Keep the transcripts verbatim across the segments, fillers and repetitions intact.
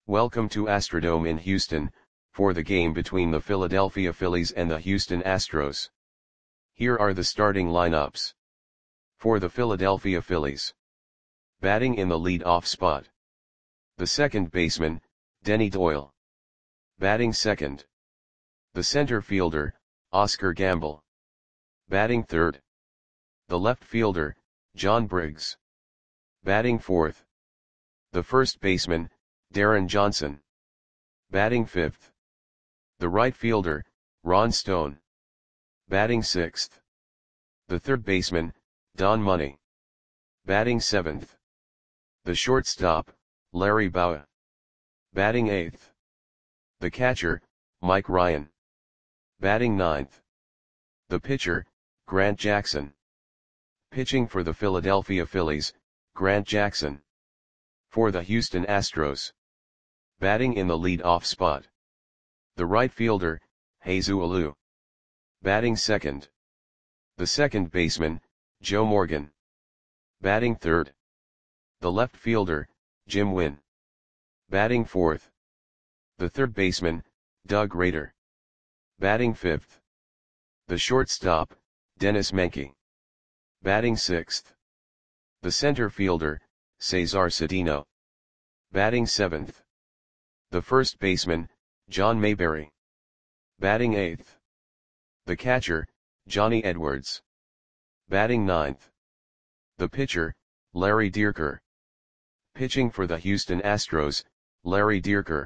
Welcome to Astrodome in Houston, for the game between the Philadelphia Phillies and the Houston Astros. Here are the starting lineups. For the Philadelphia Phillies. Batting in the lead-off spot. The second baseman, Denny Doyle. Batting second. The center fielder, Oscar Gamble. Batting third. The left fielder, John Briggs. Batting fourth. The first baseman, Darren Johnson. Batting fifth. The right fielder, Ron Stone. Batting sixth. The third baseman, Don Money. Batting seventh. The shortstop, Larry Bowa. Batting eighth. The catcher, Mike Ryan. Batting ninth. The pitcher, Grant Jackson. Pitching for the Philadelphia Phillies, Grant Jackson. For the Houston Astros. Batting in the lead-off spot. The right fielder, Jesus Alou. Batting second. The second baseman, Joe Morgan. Batting third. The left fielder, Jim Wynn. Batting fourth. The third baseman, Doug Rader. Batting fifth. The shortstop, Dennis Menke. Batting sixth. The center fielder, Cesar Cedeno. Batting seventh. The first baseman, John Mayberry. Batting eighth. The catcher, Johnny Edwards. Batting ninth. The pitcher, Larry Dierker. Pitching for the Houston Astros, Larry Dierker.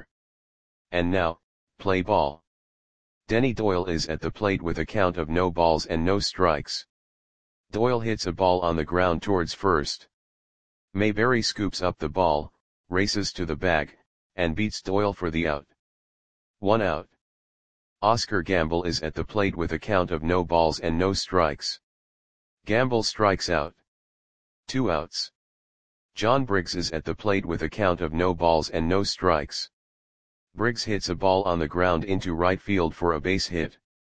And now, play ball. Denny Doyle is at the plate with a count of no balls and no strikes. Doyle hits a ball on the ground towards first. Mayberry scoops up the ball, races to the bag, and beats Doyle for the out. One out. Oscar Gamble is at the plate with a count of no balls and no strikes. Gamble strikes out. Two outs. John Briggs is at the plate with a count of no balls and no strikes. Briggs hits a ball on the ground into right field for a base hit.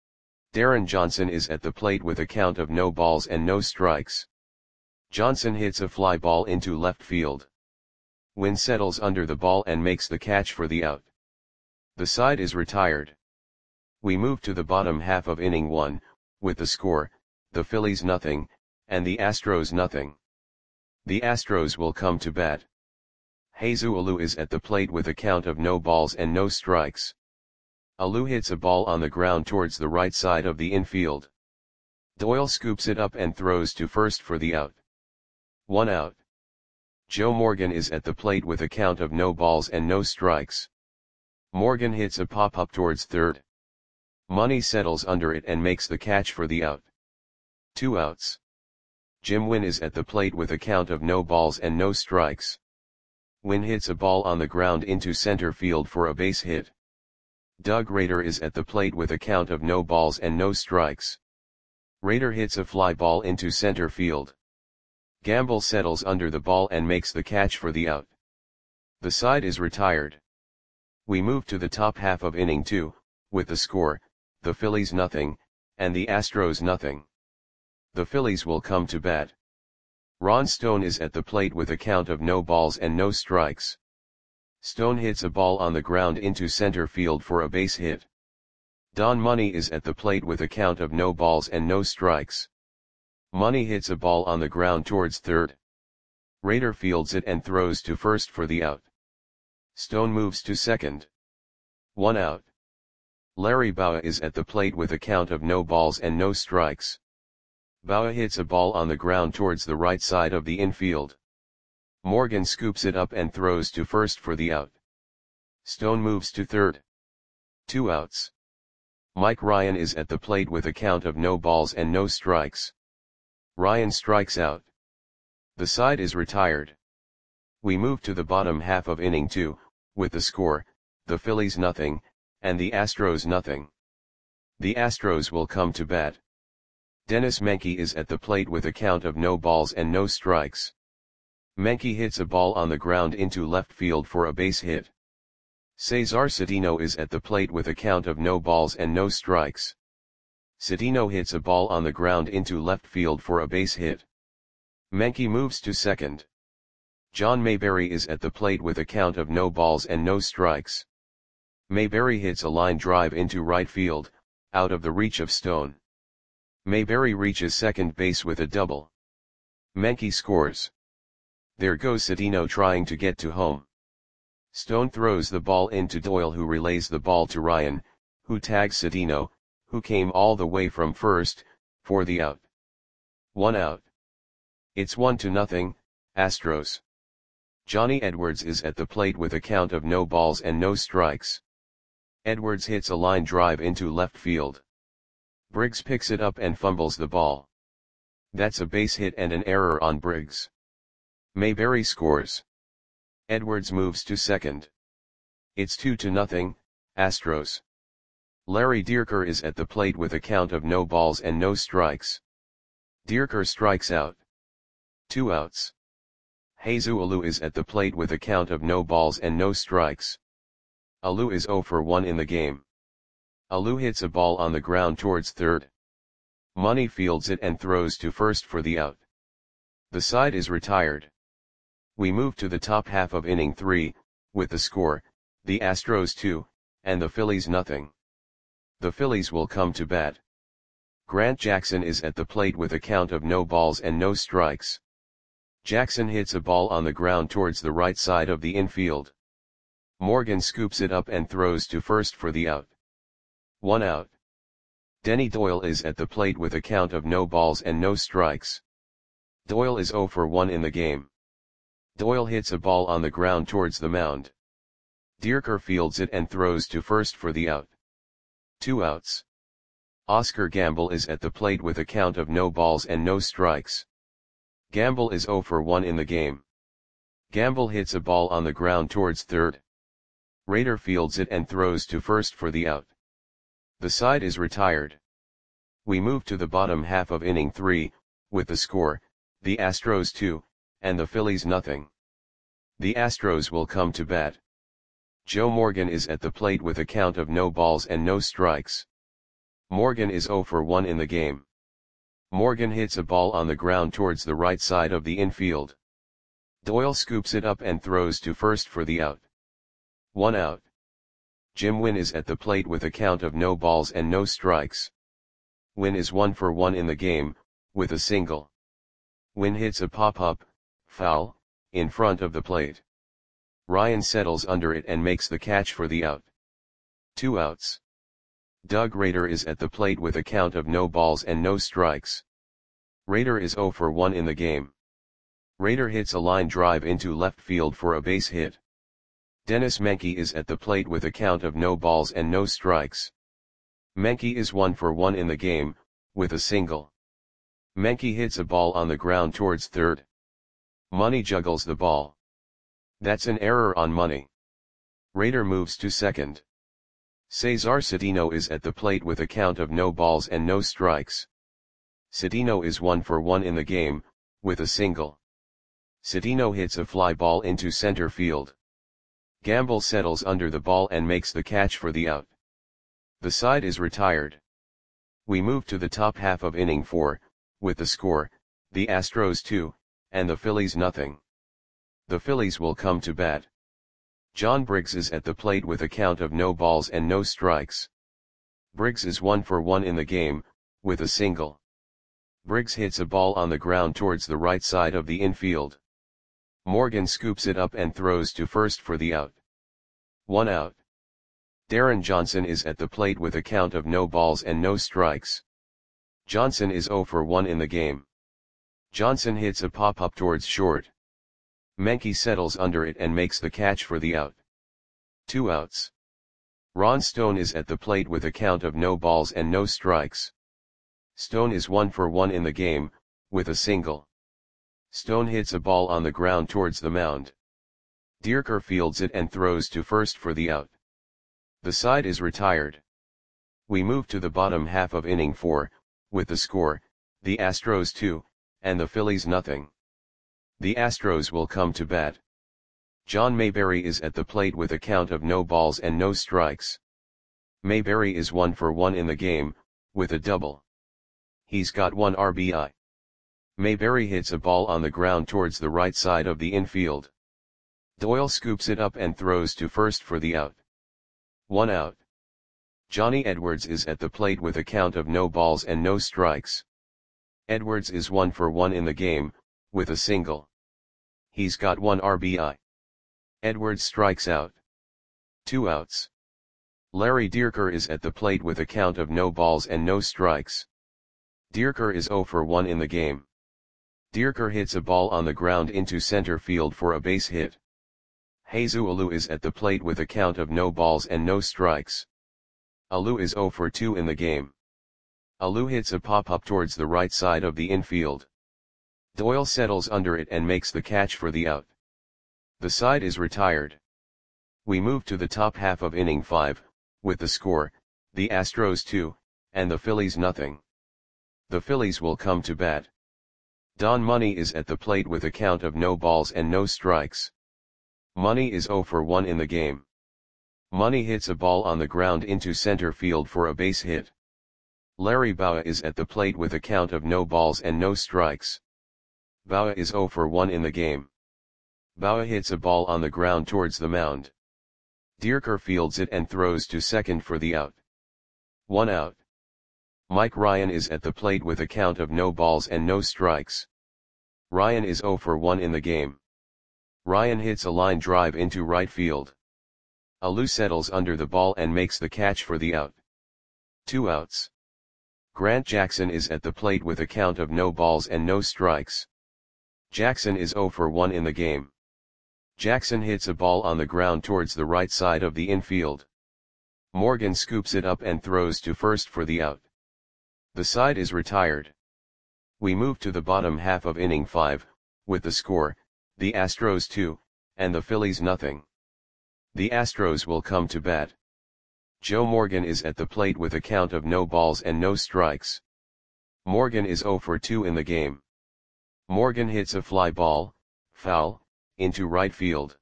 Darren Johnson is at the plate with a count of no balls and no strikes. Johnson hits a fly ball into left field. Wynn settles under the ball and makes the catch for the out. The side is retired. We move to the bottom half of inning one, with the score, the Phillies nothing, and the Astros nothing. The Astros will come to bat. Jesus Alou is at the plate with a count of no balls and no strikes. Alou hits a ball on the ground towards the right side of the infield. Doyle scoops it up and throws to first for the out. One out. Joe Morgan is at the plate with a count of no balls and no strikes. Morgan hits a pop-up towards third. Money settles under it and makes the catch for the out. Two outs. Jim Wynn is at the plate with a count of no balls and no strikes. Wynn hits a ball on the ground into center field for a base hit. Doug Rader is at the plate with a count of no balls and no strikes. Rader hits a fly ball into center field. Gamble settles under the ball and makes the catch for the out. The side is retired. We move to the top half of inning two, with the score, the Phillies nothing, and the Astros nothing. The Phillies will come to bat. Ron Stone is at the plate with a count of no balls and no strikes. Stone hits a ball on the ground into center field for a base hit. Don Money is at the plate with a count of no balls and no strikes. Money hits a ball on the ground towards third. Rader fields it and throws to first for the out. Stone moves to second. One out. Larry Bowa is at the plate with a count of no balls and no strikes. Bowa hits a ball on the ground towards the right side of the infield. Morgan scoops it up and throws to first for the out. Stone moves to third. Two outs. Mike Ryan is at the plate with a count of no balls and no strikes. Ryan strikes out. The side is retired. We move to the bottom half of inning two, with the score, the Phillies nothing, and the Astros nothing. The Astros will come to bat. Dennis Menke is at the plate with a count of no balls and no strikes. Menke hits a ball on the ground into left field for a base hit. Cesar Cedeno is at the plate with a count of no balls and no strikes. Cedeno hits a ball on the ground into left field for a base hit. Menke moves to second. John Mayberry is at the plate with a count of no balls and no strikes. Mayberry hits a line drive into right field, out of the reach of Stone. Mayberry reaches second base with a double. Menke scores. There goes Cedeno trying to get to home. Stone throws the ball into Doyle, who relays the ball to Ryan, who tags Cedeno, who came all the way from first, for the out. One out. It's one to nothing, Astros. Johnny Edwards is at the plate with a count of no balls and no strikes. Edwards hits a line drive into left field. Briggs picks it up and fumbles the ball. That's a base hit and an error on Briggs. Mayberry scores. Edwards moves to second. It's two to nothing, Astros. Larry Dierker is at the plate with a count of no balls and no strikes. Dierker strikes out. Two outs. Jesus Alou is at the plate with a count of no balls and no strikes. Alou is zero for one in the game. Alou hits a ball on the ground towards third. Money fields it and throws to first for the out. The side is retired. We move to the top half of inning three, with the score, the Astros two, and the Phillies nothing. The Phillies will come to bat. Grant Jackson is at the plate with a count of no balls and no strikes. Jackson hits a ball on the ground towards the right side of the infield. Morgan scoops it up and throws to first for the out. One out. Denny Doyle is at the plate with a count of no balls and no strikes. Doyle is zero for one in the game. Doyle hits a ball on the ground towards the mound. Dierker fields it and throws to first for the out. Two outs. Oscar Gamble is at the plate with a count of no balls and no strikes. Gamble is zero for one in the game. Gamble hits a ball on the ground towards third. Rader fields it and throws to first for the out. The side is retired. We move to the bottom half of inning three, with the score, the Astros two, and the Phillies nothing. The Astros will come to bat. Joe Morgan is at the plate with a count of no balls and no strikes. Morgan is zero for one in the game. Morgan hits a ball on the ground towards the right side of the infield. Doyle scoops it up and throws to first for the out. One out. Jim Wynn is at the plate with a count of no balls and no strikes. Wynn is one for one in the game, with a single. Wynn hits a pop-up, foul, in front of the plate. Ryan settles under it and makes the catch for the out. Two outs. Doug Rader is at the plate with a count of no balls and no strikes. Rader is zero for one in the game. Rader hits a line drive into left field for a base hit. Dennis Menke is at the plate with a count of no balls and no strikes. Menke is one for one in the game, with a single. Menke hits a ball on the ground towards third. Money juggles the ball. That's an error on Money. Rader moves to second. Cesar Cedeno is at the plate with a count of no balls and no strikes. Cedeno is one for one in the game, with a single. Cedeno hits a fly ball into center field. Gamble settles under the ball and makes the catch for the out. The side is retired. We move to the top half of inning four, with the score, the Astros two, and the Phillies nothing. The Phillies will come to bat. John Briggs is at the plate with a count of no balls and no strikes. Briggs is one for one in the game, with a single. Briggs hits a ball on the ground towards the right side of the infield. Morgan scoops it up and throws to first for the out. One out. Darren Johnson is at the plate with a count of no balls and no strikes. Johnson is zero for one in the game. Johnson hits a pop-up towards short. Menke settles under it and makes the catch for the out. Two outs. Ron Stone is at the plate with a count of no balls and no strikes. Stone is one for one in the game, with a single. Stone hits a ball on the ground towards the mound. Dierker fields it and throws to first for the out. The side is retired. We move to the bottom half of inning four, with the score, the Astros two, and the Phillies nothing. The Astros will come to bat. John Mayberry is at the plate with a count of no balls and no strikes. Mayberry is one for one in the game, with a double. He's got one R B I. Mayberry hits a ball on the ground towards the right side of the infield. Doyle scoops it up and throws to first for the out. One out. Johnny Edwards is at the plate with a count of no balls and no strikes. Edwards is one for one in the game, with a single. He's got one R B I. Edwards strikes out. Two outs. Larry Dierker is at the plate with a count of no balls and no strikes. Dierker is zero for one in the game. Dierker hits a ball on the ground into center field for a base hit. Jesus Alou is at the plate with a count of no balls and no strikes. Alou is zero for two in the game. Alou hits a pop-up towards the right side of the infield. Doyle settles under it and makes the catch for the out. The side is retired. We move to the top half of inning five, with the score, the Astros two, and the Phillies nothing. The Phillies will come to bat. Don Money is at the plate with a count of no balls and no strikes. Money is zero for one in the game. Money hits a ball on the ground into center field for a base hit. Larry Bowa is at the plate with a count of no balls and no strikes. Bowa is zero for one in the game. Bowa hits a ball on the ground towards the mound. Dierker fields it and throws to second for the out. One out. Mike Ryan is at the plate with a count of no balls and no strikes. Ryan is zero for one in the game. Ryan hits a line drive into right field. Alou settles under the ball and makes the catch for the out. Two outs. Grant Jackson is at the plate with a count of no balls and no strikes. Jackson is zero for one in the game. Jackson hits a ball on the ground towards the right side of the infield. Morgan scoops it up and throws to first for the out. The side is retired. We move to the bottom half of inning five, with the score, the Astros two, and the Phillies nothing. The Astros will come to bat. Joe Morgan is at the plate with a count of no balls and no strikes. Morgan is zero for two in the game. Morgan hits a fly ball, foul, into right field.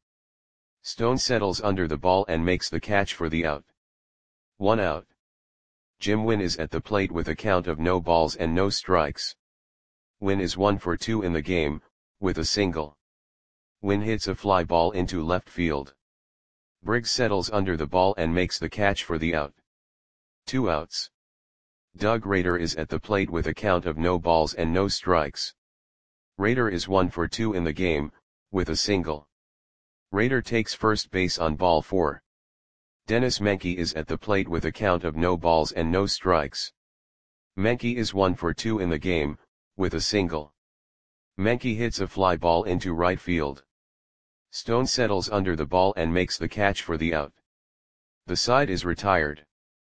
Stone settles under the ball and makes the catch for the out. One out. Jim Wynn is at the plate with a count of no balls and no strikes. Wynn is one for two in the game, with a single. Wynn hits a fly ball into left field. Briggs settles under the ball and makes the catch for the out. Two outs. Doug Rader is at the plate with a count of no balls and no strikes. Rader is one for two in the game, with a single. Rader takes first base on ball four. Dennis Menke is at the plate with a count of no balls and no strikes. Menke is one for two in the game, with a single. Menke hits a fly ball into right field. Stone settles under the ball and makes the catch for the out. The side is retired.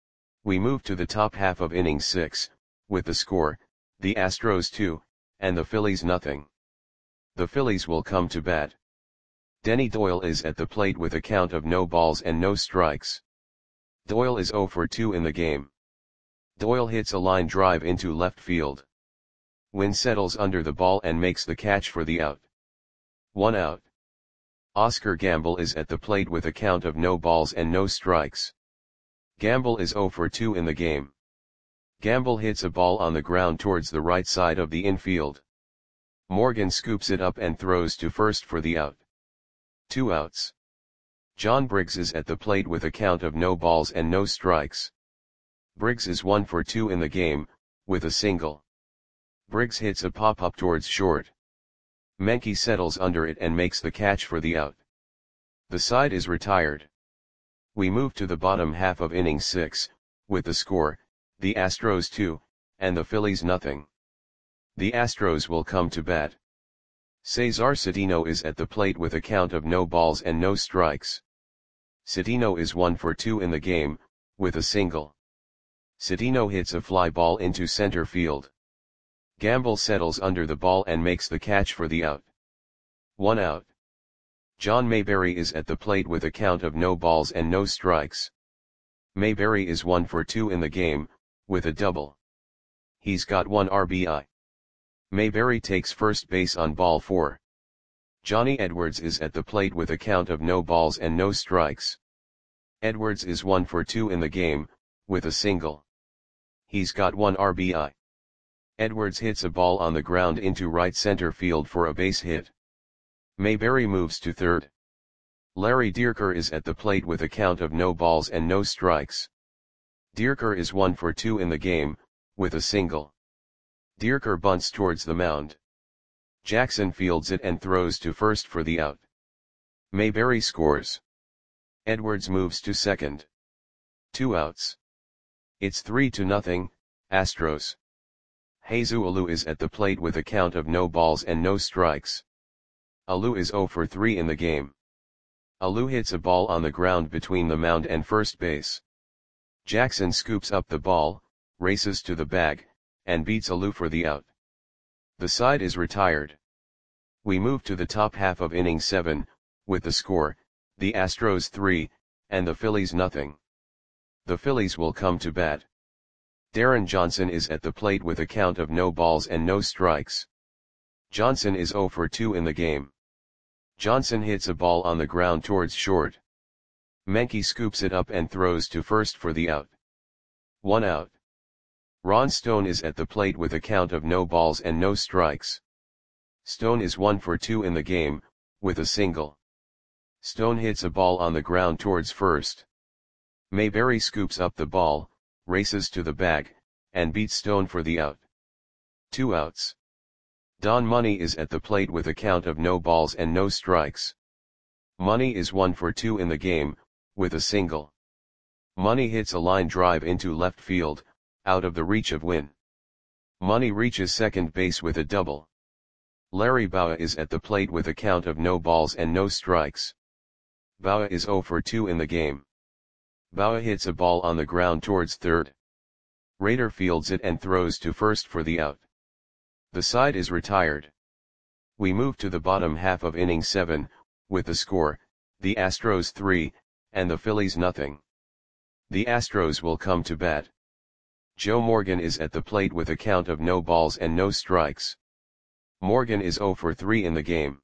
We move to the top half of inning six, with the score, the Astros two, and the Phillies nothing. The Phillies will come to bat. Denny Doyle is at the plate with a count of no balls and no strikes. Doyle is zero for two in the game. Doyle hits a line drive into left field. Wynn settles under the ball and makes the catch for the out. One out. Oscar Gamble is at the plate with a count of no balls and no strikes. Gamble is zero for two in the game. Gamble hits a ball on the ground towards the right side of the infield. Morgan scoops it up and throws to first for the out. Two outs. John Briggs is at the plate with a count of no balls and no strikes. Briggs is one for two in the game, with a single. Briggs hits a pop-up towards short. Menke settles under it and makes the catch for the out. The side is retired. We move to the bottom half of inning six, with the score, the Astros two, and the Phillies nothing. The Astros will come to bat. Cesar Cedeno is at the plate with a count of no balls and no strikes. Cedeno is one for two in the game, with a single. Cedeno hits a fly ball into center field. Gamble settles under the ball and makes the catch for the out. One out. John Mayberry is at the plate with a count of no balls and no strikes. Mayberry is one for two in the game, with a double. He's got one R B I. Mayberry takes first base on ball four. Johnny Edwards is at the plate with a count of no balls and no strikes. Edwards is one for two in the game, with a single. He's got one R B I. Edwards hits a ball on the ground into right center field for a base hit. Mayberry moves to third. Larry Dierker is at the plate with a count of no balls and no strikes. Dierker is one for two in the game, with a single. Dierker bunts towards the mound. Jackson fields it and throws to first for the out. Mayberry scores. Edwards moves to second. Two outs. It's three to nothing, Astros. Jesus Alou is at the plate with a count of no balls and no strikes. Alou is zero for three in the game. Alou hits a ball on the ground between the mound and first base. Jackson scoops up the ball, races to the bag, and beats Alou for the out. The side is retired. We move to the top half of inning seven, with the score, the Astros three, and the Phillies nothing. The Phillies will come to bat. Darren Johnson is at the plate with a count of no balls and no strikes. Johnson is zero for two in the game. Johnson hits a ball on the ground towards short. Menke scoops it up and throws to first for the out. One out. Ron Stone is at the plate with a count of no balls and no strikes. Stone is one for two in the game, with a single. Stone hits a ball on the ground towards first. Mayberry scoops up the ball, races to the bag, and beats Stone for the out. Two outs. Don Money is at the plate with a count of no balls and no strikes. Money is one for two in the game, with a single. Money hits a line drive into left field, out of the reach of Wynn. Money reaches second base with a double. Larry Bowa is at the plate with a count of no balls and no strikes. Bowa is zero for two in the game. Bowa hits a ball on the ground towards third. Rader fields it and throws to first for the out. The side is retired. We move to the bottom half of inning seven, with the score, the Astros three, and the Phillies nothing. The Astros will come to bat. Joe Morgan is at the plate with a count of no balls and no strikes. Morgan is zero for three in the game.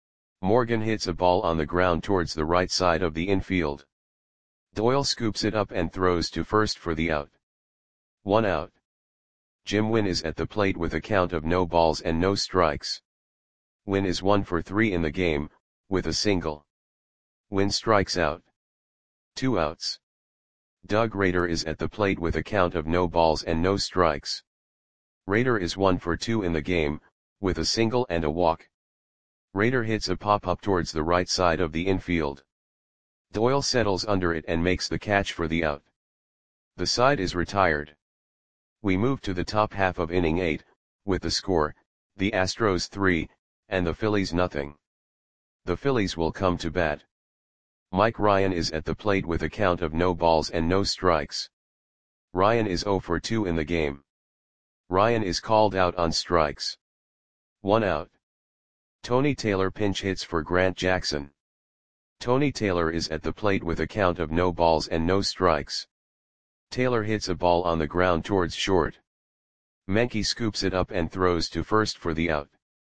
Morgan hits a ball on the ground towards the right side of the infield. Doyle scoops it up and throws to first for the out. One out. Jim Wynn is at the plate with a count of no balls and no strikes. Wynn is one for three in the game, with a single. Wynn strikes out. Two outs. Doug Rader is at the plate with a count of no balls and no strikes. Rader is one for two in the game, with a single and a walk. Rader hits a pop-up towards the right side of the infield. Doyle settles under it and makes the catch for the out. The side is retired. We move to the top half of inning eight, with the score, the Astros three, and the Phillies nothing. The Phillies will come to bat. Mike Ryan is at the plate with a count of no balls and no strikes. Ryan is zero for two in the game. Ryan is called out on strikes. One out. Tony Taylor pinch hits for Grant Jackson. Tony Taylor is at the plate with a count of no balls and no strikes. Taylor hits a ball on the ground towards short. Menke scoops it up and throws to first for the out.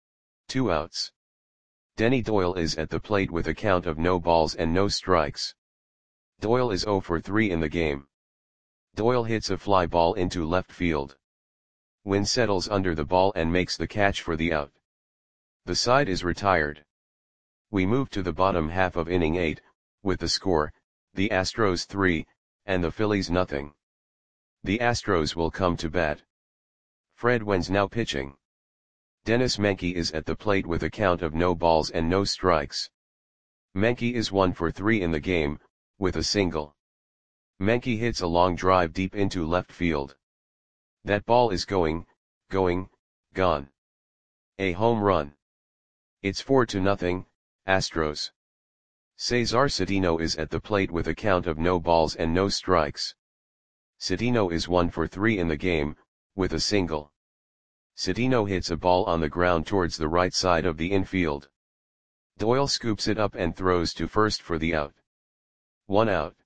Two outs. Denny Doyle is at the plate with a count of no balls and no strikes. Doyle is zero for three in the game. Doyle hits a fly ball into left field. Wynn settles under the ball and makes the catch for the out. The side is retired. We move to the bottom half of inning eight, with the score, the Astros three, and the Phillies nothing. The Astros will come to bat. Fred Wynn's now pitching. Dennis Menke is at the plate with a count of no balls and no strikes. Menke is one for three in the game, with a single. Menke hits a long drive deep into left field. That ball is going, going, gone. A home run. It's four to nothing, Astros. Cesar Cedeno is at the plate with a count of no balls and no strikes. Cedeno is one for three in the game, with a single. Cedeno hits a ball on the ground towards the right side of the infield. Doyle scoops it up and throws to first for the out. One out.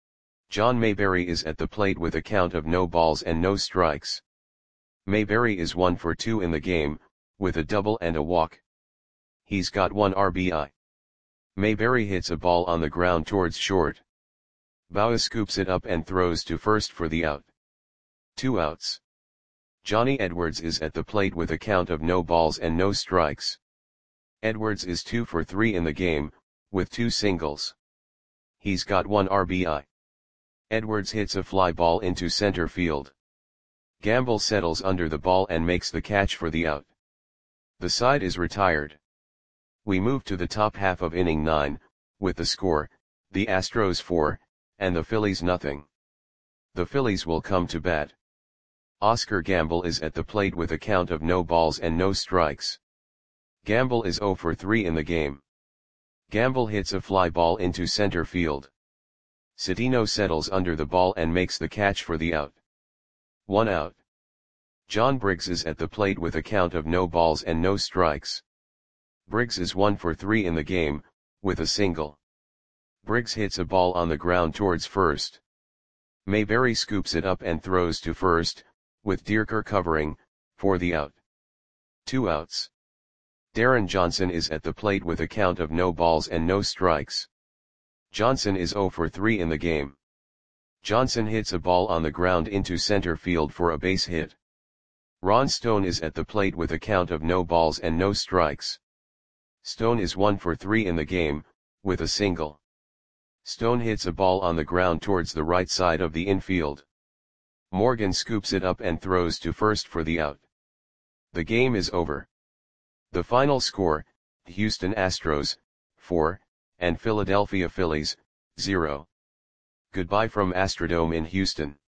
John Mayberry is at the plate with a count of no balls and no strikes. Mayberry is one for two in the game, with a double and a walk. He's got one R B I. Mayberry hits a ball on the ground towards short. Bowa scoops it up and throws to first for the out. Two outs. Johnny Edwards is at the plate with a count of no balls and no strikes. Edwards is two for three in the game, with two singles. He's got one R B I. Edwards hits a fly ball into center field. Gamble settles under the ball and makes the catch for the out. The side is retired. We move to the top half of inning nine, with the score, the Astros four, and the Phillies nothing. The Phillies will come to bat. Oscar Gamble is at the plate with a count of no balls and no strikes. Gamble is zero for three in the game. Gamble hits a fly ball into center field. Citino settles under the ball and makes the catch for the out. One out. John Briggs is at the plate with a count of no balls and no strikes. Briggs is one for three in the game, with a single. Briggs hits a ball on the ground towards first. Mayberry scoops it up and throws to first, with Dierker covering, for the out. Two outs. Darren Johnson is at the plate with a count of no balls and no strikes. Johnson is zero for three in the game. Johnson hits a ball on the ground into center field for a base hit. Ron Stone is at the plate with a count of no balls and no strikes. Stone is one for three in the game, with a single. Stone hits a ball on the ground towards the right side of the infield. Morgan scoops it up and throws to first for the out. The game is over. The final score, Houston Astros, four, and Philadelphia Phillies, zero. Goodbye from Astrodome in Houston.